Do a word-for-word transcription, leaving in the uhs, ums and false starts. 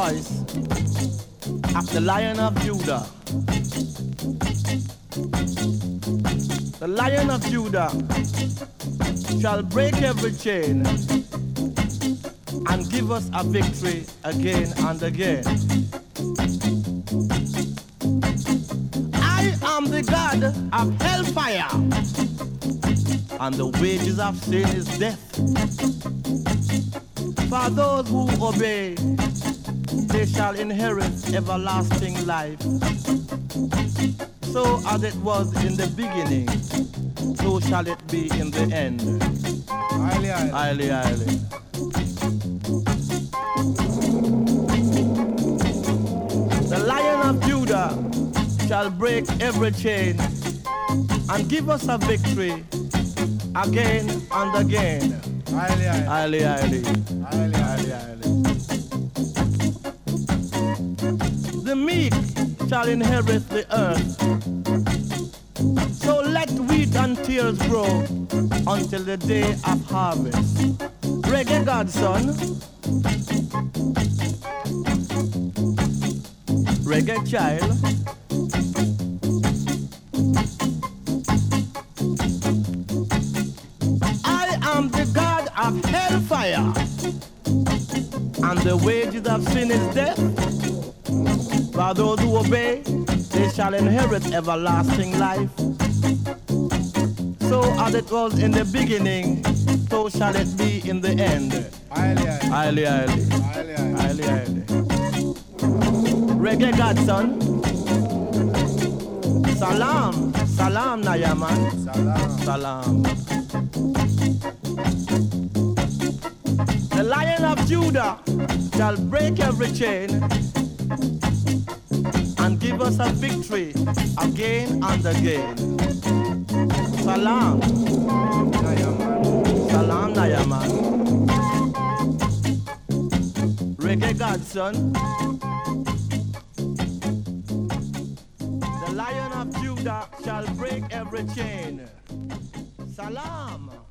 voice of the Lion of Judah. The Lion of Judah shall break every chain and give us a victory again and again. I am the God of hellfire, and the wages of sin is death. For those who obey, they shall inherit everlasting life. So as it was in the beginning, so shall it be in the end. Highly, highly. Highly, highly. The Lion of Judah shall break every chain and give us a victory again and again. Highly, highly. Highly, highly. Highly, highly. Highly. The meek shall inherit the earth. So let wheat and tears grow until the day of harvest. Reggae Godson. Reggae child. I am the God of hellfire, and the wages of sin is death. For those who obey, they shall inherit everlasting life. So as it was in the beginning, so shall it be in the end. Highly, highly. Highly, highly. Highly, highly. Highly, highly. Reggae Godson. Salam. Salam, Nayaman. Salam. Salam. The Lion of Judah shall break every chain and give us a victory again and again. Salam. Nayaman. Salam, Nayaman. Reggae Godson. The Lion of Judah shall break every chain. Salam.